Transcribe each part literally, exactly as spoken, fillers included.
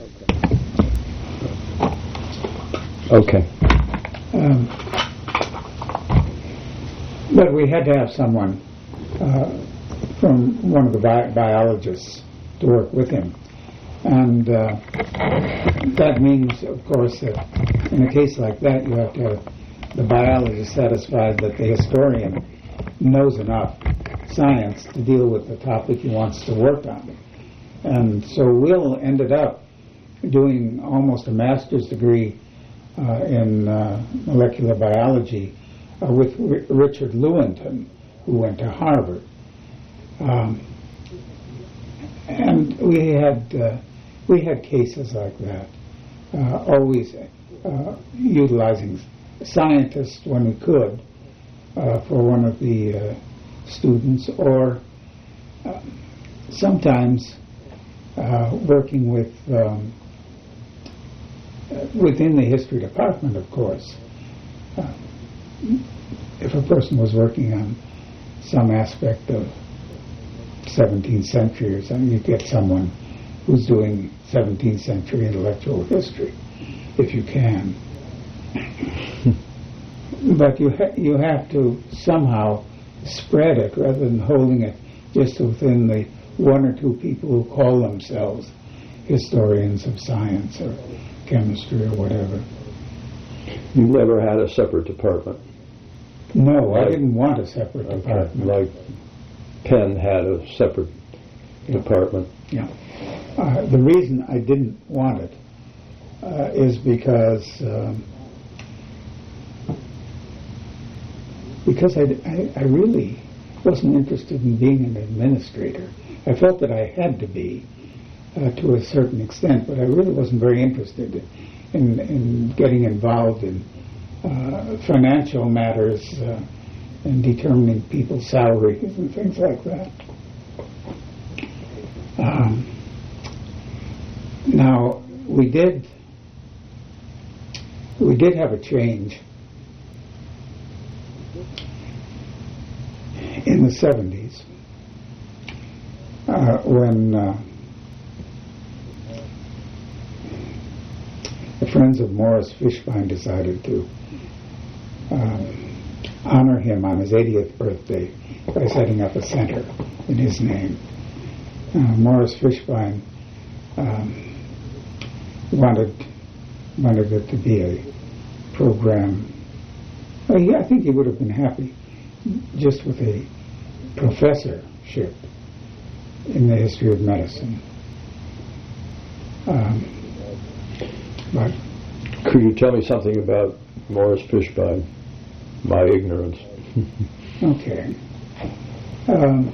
Okay. Um, but we had to have someone uh, from one of the bi- biologists to work with him. And uh, that means, of course, that in a case like that, you have to have the biologist satisfied that the historian knows enough science to deal with the topic he wants to work on. And so Will ended up doing almost a master's degree uh, in uh, molecular biology uh, with R- Richard Lewontin, who went to Harvard. Um, and we had uh, we had cases like that, uh, always uh, utilizing scientists when we could uh, for one of the uh, students, or uh, sometimes uh, working with um, within the history department, of course. Uh, if a person was working on some aspect of seventeenth century or something, you get someone who's doing seventeenth century intellectual history, if you can. But you ha- you have to somehow spread it rather than holding it just within the one or two people who call themselves historians of science or chemistry or whatever. You never had a separate department? No, like, I didn't want a separate okay, department. Like Penn had a separate yeah. department. Yeah. Uh, the reason I didn't want it uh, is because um, because I, I, I really wasn't interested in being an administrator. I felt that I had to be uh, to a certain extent, but I really wasn't very interested in, in getting involved in uh, financial matters uh, and determining people's salaries and things like that. Um, now, we did we did have a change in the seventies uh, when uh, the Friends of Morris Fishbein decided to uh, honor him on his eightieth birthday by setting up a center in his name. Uh, Morris Fishbein um, wanted wanted it to be a program. Well, he, I think he would have been happy just with a professorship in the history of medicine. Um, but could you tell me something about Morris Fishbein? My ignorance. Okay. Um,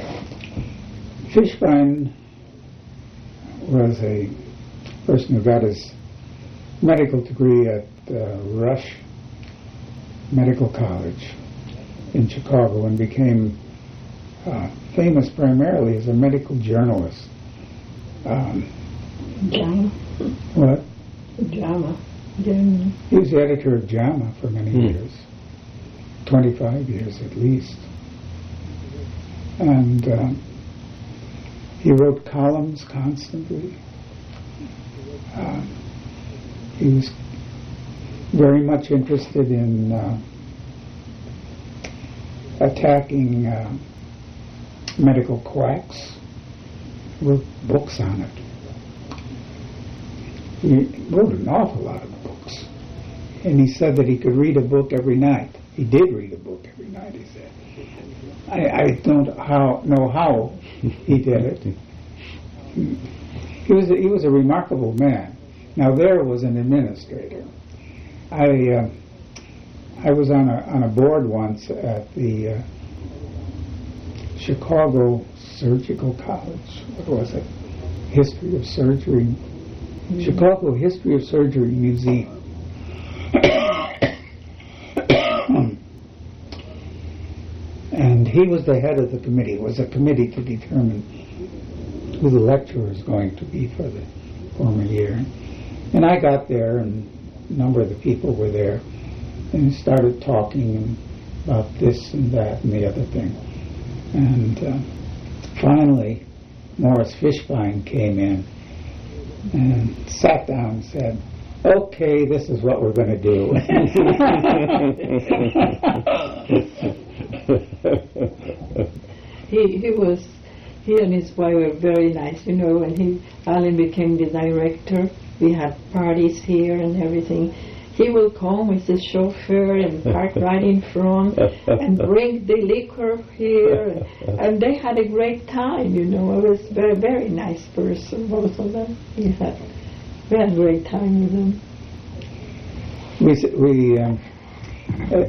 Fishbein was a person who got his medical degree at uh, Rush Medical College in Chicago and became uh, famous primarily as a medical journalist. Um, JAMA. what? JAMA. JAMA. He was the editor of JAMA for many Hmm. years, twenty-five years at least. And uh, he wrote columns constantly. Uh, he was very much interested in uh, attacking uh, medical quacks, wrote books on it. He wrote an awful lot of books. And he said that he could read a book every night. He did read a book every night, he said. I, I don't how, know how he did it. He was a, he was a remarkable man. Now there was an administrator. I uh, I was on a on a board once at the uh, Chicago Surgical College. What was it? History of Surgery. Mm-hmm. Chicago History of Surgery Museum. And he was the head of the committee. It was a committee to determine who the lecturer is going to be for the former year. And I got there, and a number of the people were there, and started talking about this and that and the other thing. And uh, finally, Morris Fishbein came in, and sat down and said, "Okay, this is what we're going to do." he he was he and his wife were very nice, you know. When he Alan became the director, we had parties here and everything. He will come with his chauffeur and park right in front and bring the liquor here, and, and they had a great time, you know. It was a very very nice person, both of them. We had we had a great time with them. We s- we um, uh,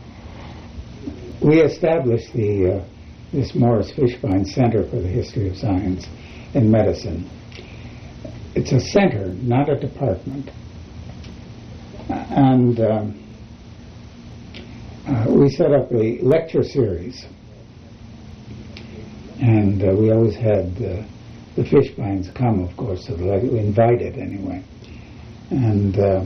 we established the uh, this Morris Fishbein Center for the History of Science and Medicine. It's a center, not a department, and um, uh, we set up a lecture series, and uh, we always had uh, the Fishbeins come, of course, to the lecture. We invited anyway, and. Uh,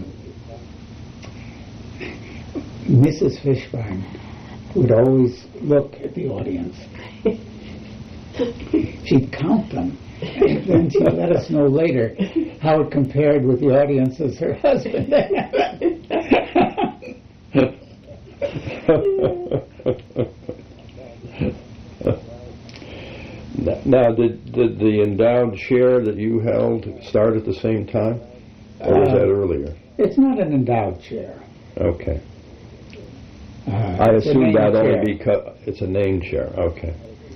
Missus Fishbein would always look at the audience. She'd count them, and then she'd let us know later how it compared with the audience as her husband. Now, did, did the endowed chair that you held start at the same time, or was Uh, that earlier? It's not an endowed chair. Okay. Uh, I it's a assume named that chair. only because it's a named chair. Okay.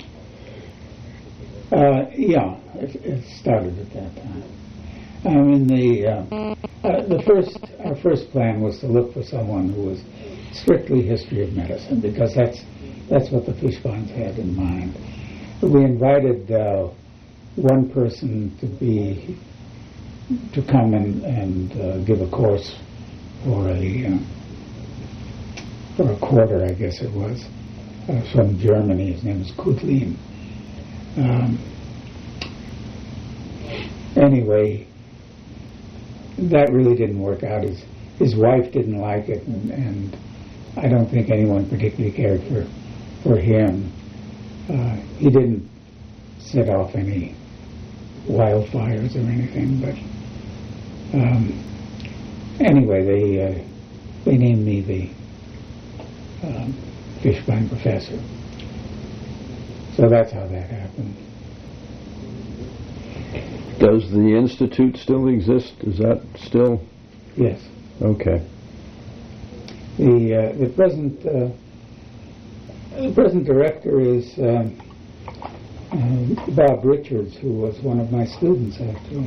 Uh, yeah, it, it started at that time. I mean, the uh, uh, the first our first plan was to look for someone who was strictly history of medicine, because that's that's what the Fishbeins had in mind. We invited uh, one person to be to come and, and uh, give a course for a uh, for a quarter, I guess it was, uh, from Germany. His name was Kudlin. Um, anyway, that really didn't work out. His his wife didn't like it, and, and I don't think anyone particularly cared for for him. Uh, he didn't set off any wildfires or anything, but um, anyway, they uh, they named me the um, Fishbein professor. So that's how that happened. Does the institute still exist? Is that still Yes. okay? The uh, the present uh, the present director is um, uh, Bob Richards, who was one of my students actually.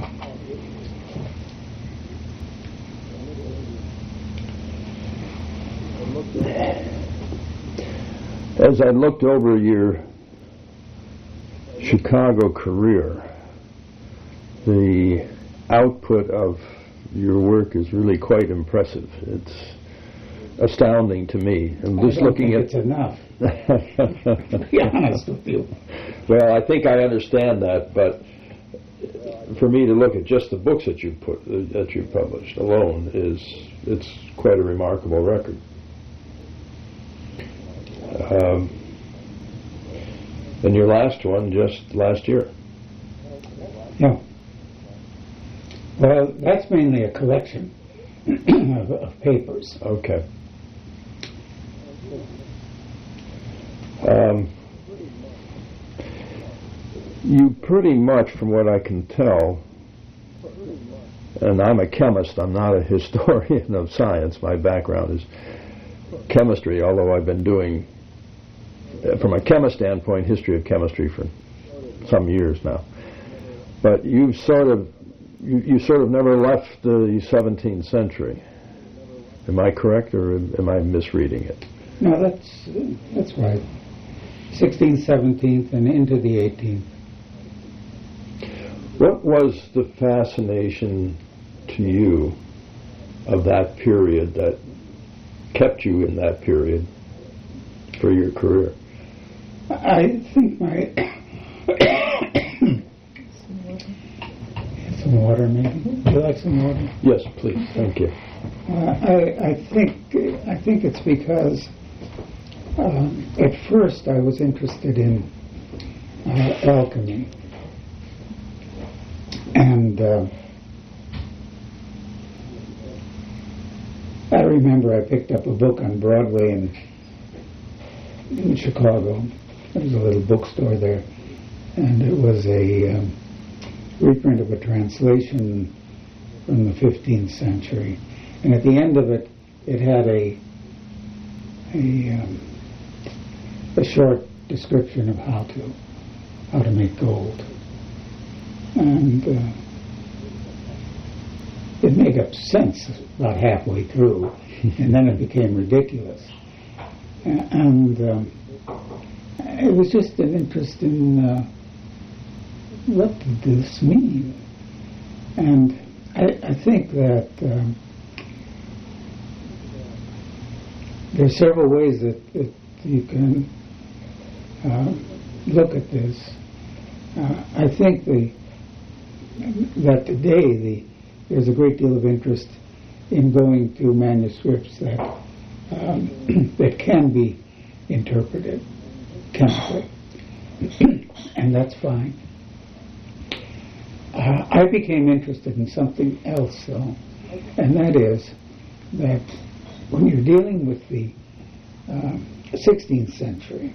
As I looked over your Chicago career, the output of your work is really quite impressive. It's astounding to me. I'm just I don't looking think at. it's enough. To be honest with you. Well, I think I understand that, but for me to look at just the books that you put uh, that you published alone is it's quite a remarkable record. Um, and your last one just last year. Yeah. Well, that's mainly a collection of, of papers. Okay. Um, you pretty much, from what I can tell, and I'm a chemist, I'm not a historian of science, my background is chemistry, although I've been doing, from a chemist standpoint, history of chemistry for some years now. But you've sort of, you, you sort of never left the seventeenth century. Am I correct, or am I misreading it? No, that's uh, that's right. sixteenth, seventeenth, and into the eighteenth. What was the fascination to you of that period that kept you in that period for your career? I think my some water, maybe. Would you like some water? Yes, please. Thank you. Uh, I, I think I think it's because um, at first I was interested in uh, alchemy, and uh, I remember I picked up a book on Broadway in, in Chicago. There was a little bookstore there, and it was a um, reprint of a translation from the fifteenth century. And at the end of it, it had a a, um, a short description of how to how to make gold, and uh, it made up sense about halfway through, and then it became ridiculous. And um, it was just an interest in uh, what did this mean, and I, I think that um, there are several ways that, that you can uh, look at this. Uh, I think the that today the there's a great deal of interest in going to manuscripts that um, that can be interpreted chemically, and that's fine. Uh, I became interested in something else, though, and that is that when you're dealing with the uh, sixteenth century,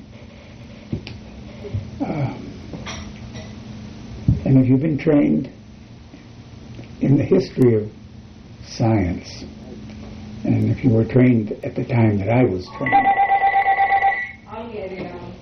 uh, and if you've been trained in the history of science, and if you were trained at the time that I was trained, I'll get it on.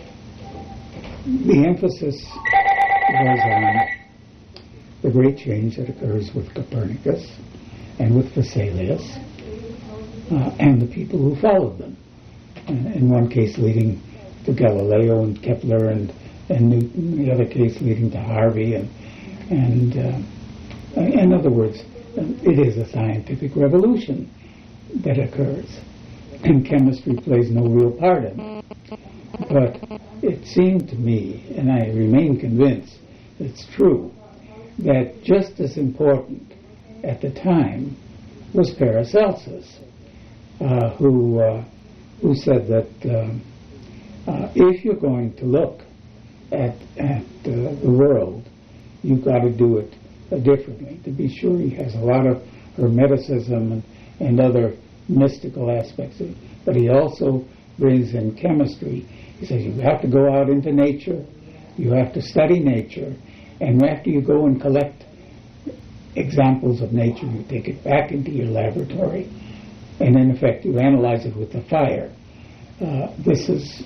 The emphasis was on the great change that occurs with Copernicus and with Vesalius uh, and the people who followed them. Uh, in one case leading to Galileo and Kepler and, and Newton, in the other case leading to Harvey. And, and uh, in other words, it is a scientific revolution that occurs, and chemistry plays no real part in it. But it seemed to me, and I remain convinced it's true, that just as important at the time was Paracelsus, uh, who uh, who said that uh, uh, if you're going to look at at uh, the world, you've got to do it uh, differently. To be sure, he has a lot of Hermeticism and, and other mystical aspects of it, but he also brings in chemistry. He says you have to go out into nature, you have to study nature, and after you go and collect examples of nature, you take it back into your laboratory, and in effect you analyze it with the fire. Uh, this is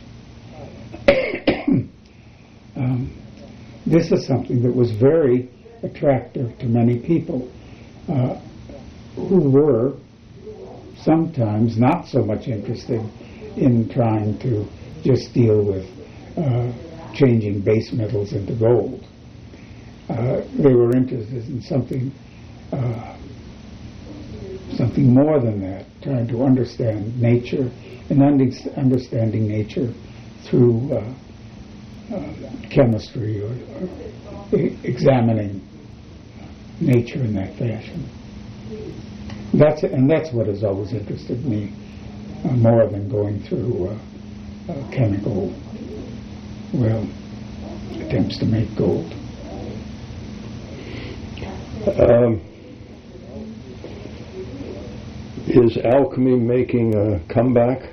um, this is something that was very attractive to many people uh, who were sometimes not so much interested in trying to just deal with uh, changing base metals into gold. Uh, they were interested in something uh, something more than that, trying to understand nature and under- understanding nature through uh, uh, chemistry or, or e- examining nature in that fashion. That's and that's what has always interested me uh, more than going through uh, uh, chemical, well, attempts to make gold. Um, is alchemy making a comeback?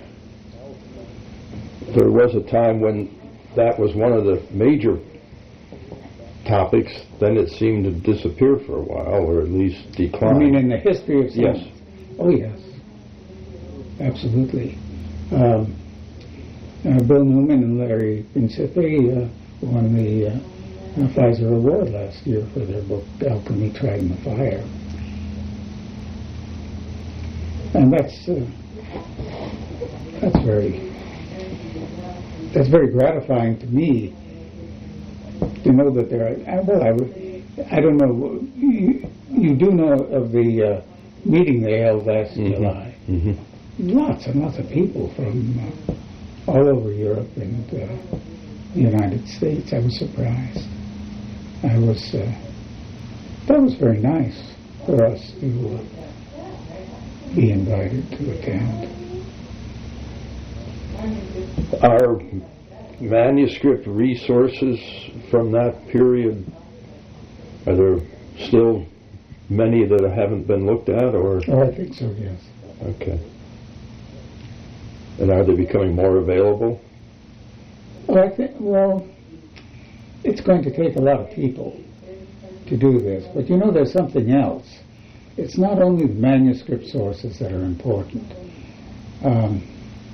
There was a time when that was one of the major topics. Then it seemed to disappear for a while, or at least decline. I mean, in the history of science? Yes. Oh, yes. Absolutely. Um, uh, Bill Newman and Larry Principe uh, won the uh, uh, Pfizer Award last year for their book, Alchemy Tried in the Fire. And that's uh, that's very that's very gratifying to me to know that there are. Well, I would, I don't know. You, you do know of the uh, meeting they held last mm-hmm. July. Mm-hmm. Lots and lots of people from uh, all over Europe and uh, the United States. I was surprised. I was. Uh, that was very nice for us to uh, be invited to attend. Are manuscript resources from that period, are there still many that haven't been looked at, or? Oh, I think so, yes. Okay. And are they becoming more available? Well, I think, well, it's going to take a lot of people to do this. But you know, there's something else. It's not only the manuscript sources that are important. Um,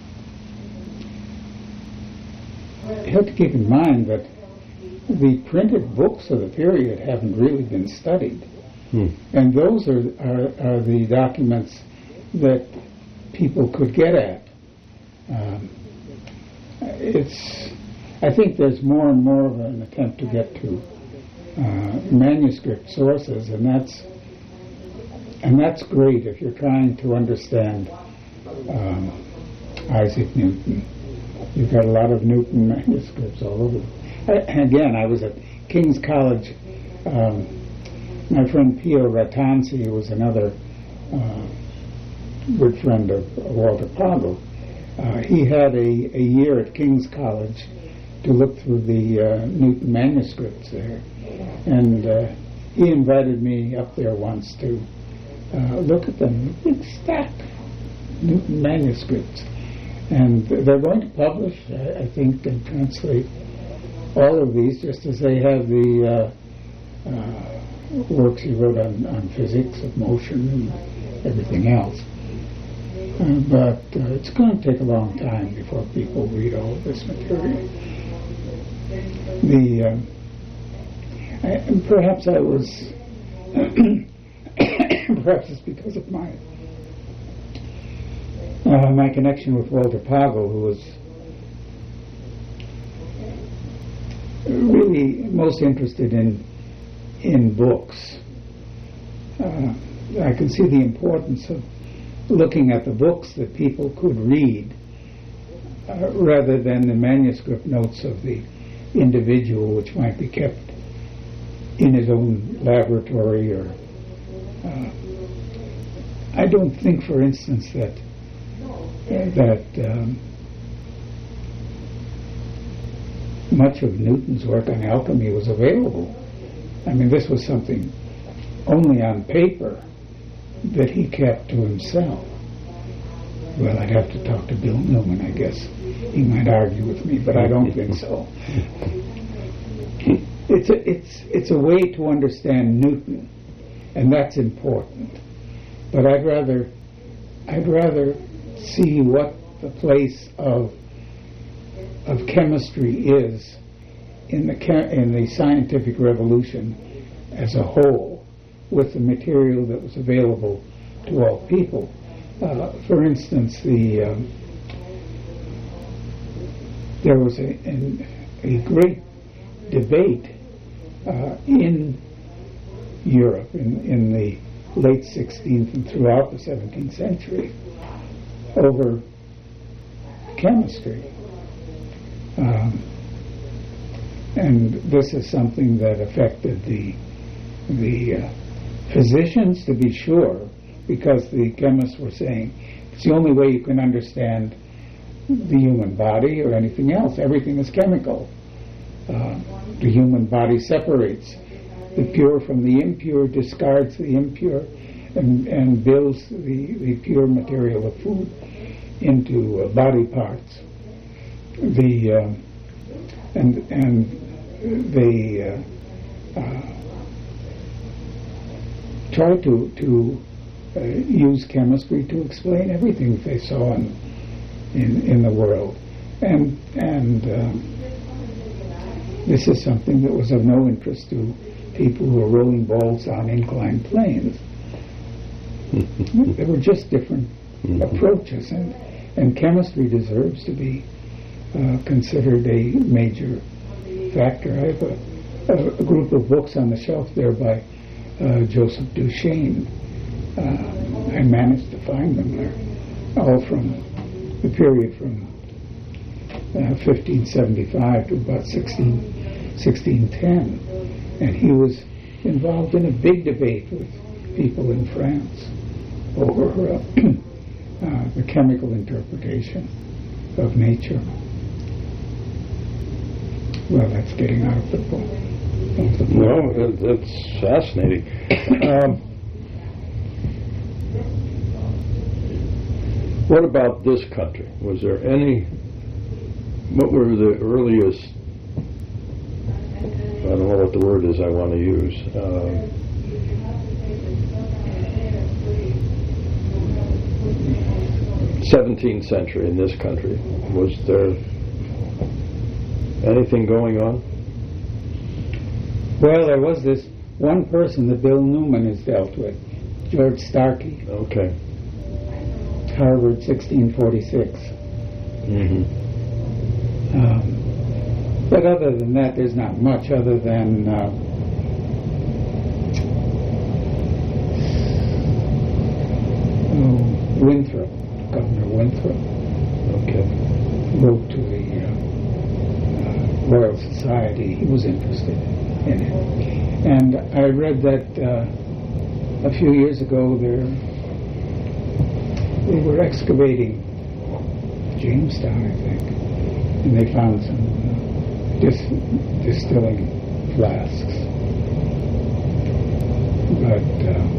you have to keep in mind that the printed books of the period haven't really been studied. Hmm. And those are, are, are the documents that people could get at. Um, it's, I think there's more and more of an attempt to get to uh, manuscript sources, and that's and that's great if you're trying to understand um, Isaac Newton. You've got a lot of Newton manuscripts all over. I, again, I was at King's College. Um, my friend Pio Ratanzi, who was another uh, good friend of Walter Pagel, uh, he had a, a year at King's College to look through the uh, Newton manuscripts there. And uh, he invited me up there once to uh, look at them. Big stack Newton manuscripts. And they're going to publish, I, I think, and translate all of these, just as they have the uh, uh, works he wrote on, on physics of motion and everything else. Uh, but uh, it's going to take a long time before people read all of this material. The uh, I, perhaps I was perhaps it's because of my uh, my connection with Walter Pagel, who was really most interested in in books. Uh, I can see the importance of looking at the books that people could read uh, rather than the manuscript notes of the individual, which might be kept in his own laboratory. Or uh, I don't think, for instance, that uh, that um, much of Newton's work on alchemy was available. I mean, this was something only on paper that he kept to himself. Well, I'd have to talk to Bill Newman, I guess. He might argue with me, but I don't think so. It's a, it's, it's a way to understand Newton, and that's important. But I'd rather, I'd rather see what the place of of chemistry is in the chem- in the scientific revolution as a whole, with the material that was available to all people. Uh, for instance, the um, there was a, an, a great debate uh, in Europe in, in the late sixteenth and throughout the seventeenth century over chemistry. Um, and this is something that affected the the uh, physicians, to be sure, because the chemists were saying it's the only way you can understand the human body or anything else. Everything is chemical. Uh, the human body separates the pure from the impure, discards the impure, and, and builds the, the pure material of food into uh, body parts. The uh, and and they uh, uh, try to to uh, use chemistry to explain everything they saw in in, in the world, and and uh, this is something that was of no interest to people who were rolling balls on inclined planes. There were just different mm-hmm. approaches, and and chemistry deserves to be uh, considered a major factor. I have a, a, a group of books on the shelf there by uh, Joseph Duchesne. Uh, I managed to find them. They're all from the period from uh, fifteen seventy-five to about sixteen ten. And he was involved in a big debate with people in France over uh, uh, the chemical interpretation of nature. Well, that's getting out of the book. Of the book. No, that, that's fascinating. um, What about this country? Was there any, what were the earliest, I don't know what the word is I want to use, uh, seventeenth century in this country? Was there anything going on? Well, there was this one person that Bill Newman has dealt with, George Starkey. Okay. Harvard, sixteen forty-six. Mm-hmm. Um, but other than that, there's not much other than uh, oh, Winthrop, Governor Winthrop, Okay. wrote to the uh, uh, Royal Society. He was interested in it. And I read that uh, a few years ago there they were excavating Jamestown, I think, and they found some uh, dis- distilling flasks. But uh,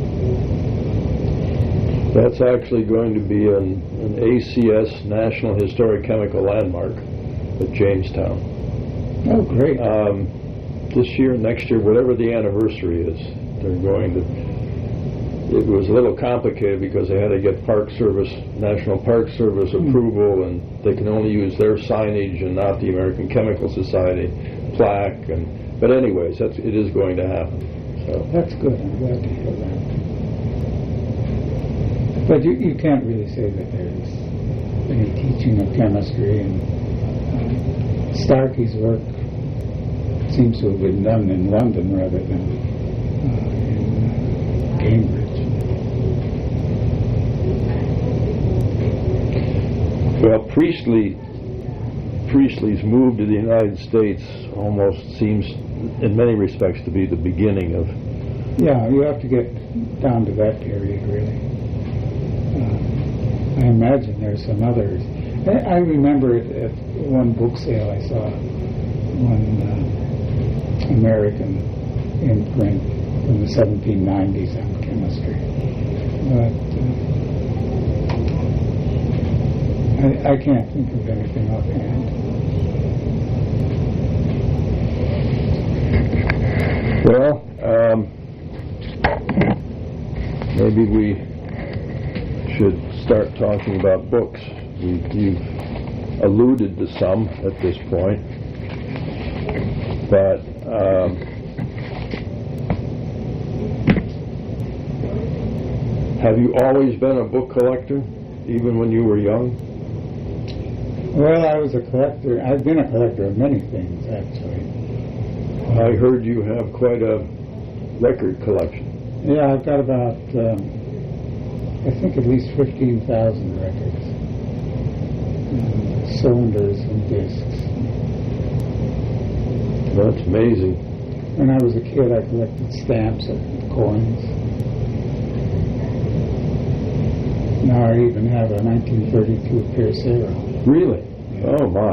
That's actually going to be an, an A C S National Historic Chemical Landmark at Jamestown. oh, great! Um, this year, next year, whatever the anniversary is, they're going to. It was a little complicated because they had to get Park Service, National Park Service approval, and they can only use their signage and not the American Chemical Society plaque. And but anyways, that's it is going to happen. So That's good. I'm glad to hear that. But you, you can't really say that there's any teaching of chemistry, and um, Starkey's work seems to have been done in London rather than uh, in uh, Cambridge. Well, Priestley, Priestley's move to the United States almost seems, in many respects, to be the beginning of. Yeah, you have to get down to that period, really. Uh, I imagine there's some others. I, I remember at, at one book sale I saw one uh, American imprint from the seventeen nineties on chemistry. But uh, I, I can't think of anything offhand. Well, um, maybe we should start talking about books. We, you've alluded to some at this point, but um, have you always been a book collector, even when you were young? Well, I was a collector. I've been a collector of many things, actually. I heard you have quite a record collection. Yeah, I've got about, um, I think at least fifteen thousand records, um, cylinders and discs. That's amazing. When I was a kid, I collected stamps and coins. Now I even have a nineteen thirty-two Pierce Arrow. Really? Oh my.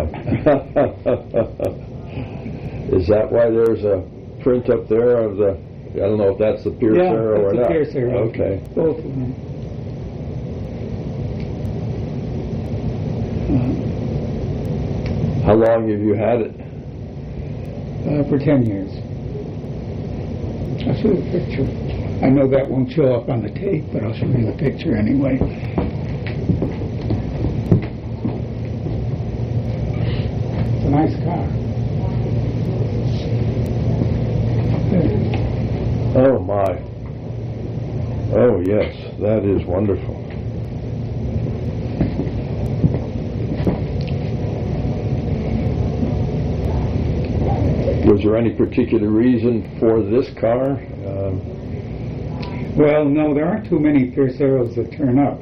Is that why there's a print up there of the, I don't know if that's the Pierce yeah, Arrow or that's not. a Pierce Arrow. Okay. Both of them. How long have you had it? Uh, for ten years. I'll show you a picture. I know that won't show up on the tape, but I'll show you the picture anyway. It's a nice car. Oh my. Oh yes, that is wonderful. Was there any particular reason for this car? Um, Well, no, there aren't too many Pierce Arrows that turn up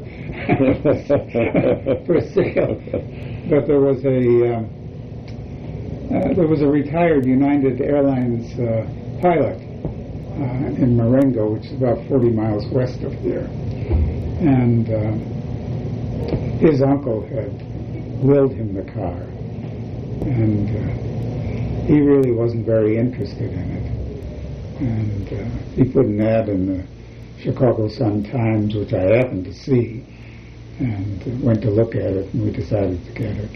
for sale. But there was a um, uh, there was a retired United Airlines uh, pilot uh, in Marengo, which is about forty miles west of there, and um, his uncle had willed him the car, and uh, he really wasn't very interested in it, and uh, he put an ad in the Chicago Sun-Times, which I happened to see, and went to look at it, and we decided to get it.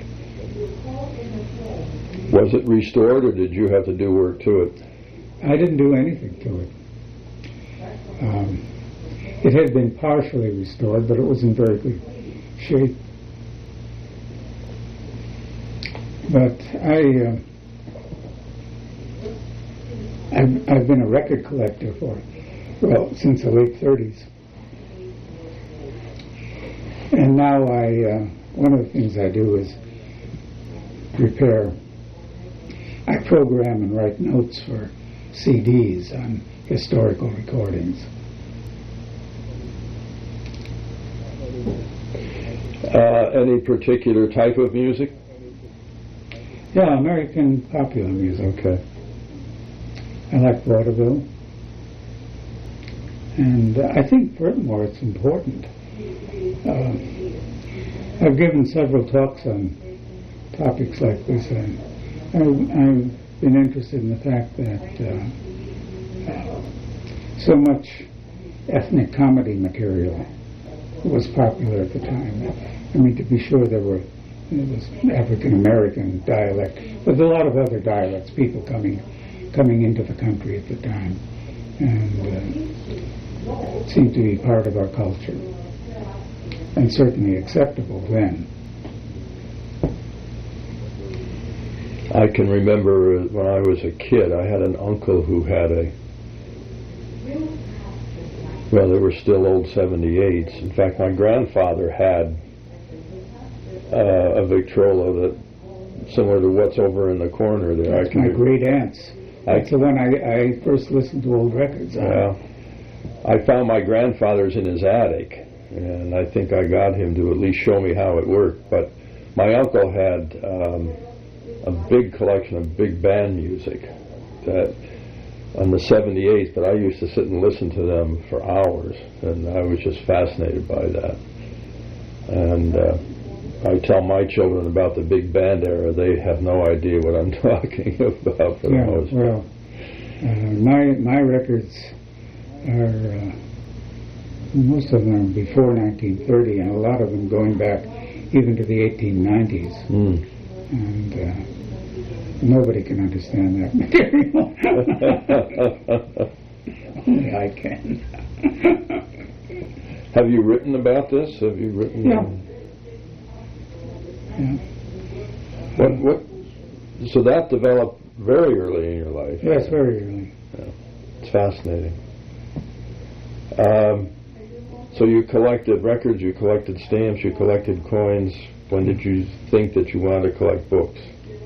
Was it restored, or did you have to do work to it? I didn't do anything to it. Um, it had been partially restored, but it was in very good shape. But I, uh, I've, I've been a record collector for, well, since the late thirties. And now I, uh, one of the things I do is prepare, I program and write notes for C Ds on historical recordings. Uh, any particular type of music? Yeah, American popular music. Okay. I like vaudeville. And uh, I think, furthermore, it's important. Uh, I've given several talks on topics like this, and I've, I've been interested in the fact that uh, uh, so much ethnic comedy material was popular at the time. I mean, to be sure, there were there was African American dialect, but a lot of other dialects, people coming coming into the country at the time, and uh, it seemed to be part of our culture, and certainly acceptable then. I can remember when I was a kid, I had an uncle who had a, well, they were still old seventy-eights. In fact, my grandfather had uh, a Victrola that, similar to what's over in the corner there. That's I can my re- great aunt's. That's the one I, I first listened to old records on. Yeah. I found my grandfather's in his attic, and I think I got him to at least show me how it worked. But my uncle had um, a big collection of big band music that on the seventy-eighth, but I used to sit and listen to them for hours, and I was just fascinated by that. And uh, I tell my children about the big band era, they have no idea what I'm talking about for the Yeah, most part. well, uh, my my records are uh, most of them before nineteen thirty, and a lot of them going back even to the eighteen nineties. Mm. And uh, nobody can understand that material. Only I can. Have you written about this? Have you written? Yeah. Um, Yeah. What? What? So that developed very early in your life. Yes, very early. Yeah. It's fascinating. Um, so you collected records, you collected stamps, you collected coins. When did you think that you wanted to collect books?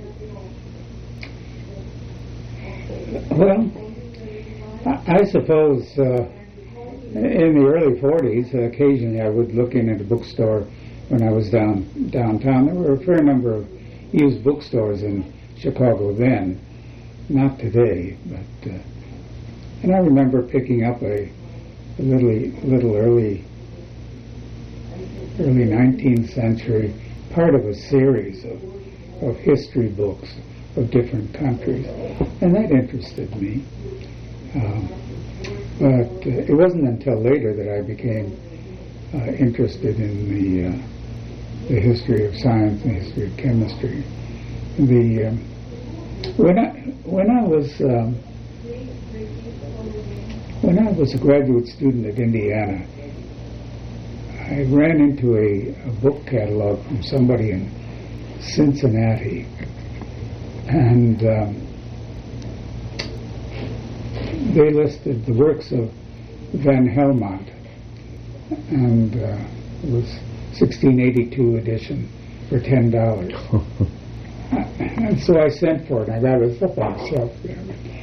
Well, I, I suppose uh, in the early forties, uh, occasionally I would look in at a bookstore when I was down downtown. There were a fair number of used bookstores in Chicago then, not today. But uh, and I remember picking up a, a little little early early nineteenth century part of a series of of history books of different countries, and that interested me. Um, but uh, it wasn't until later that I became uh, interested in the uh, the history of science and the history of chemistry. The um, when I when I was um, when I was a graduate student at Indiana, I ran into a, a book catalog from somebody in Cincinnati, and um, they listed the works of Van Helmont, and uh, it was sixteen eighty-two edition for ten dollars. And so I sent for it, and I got it up on the shelf there.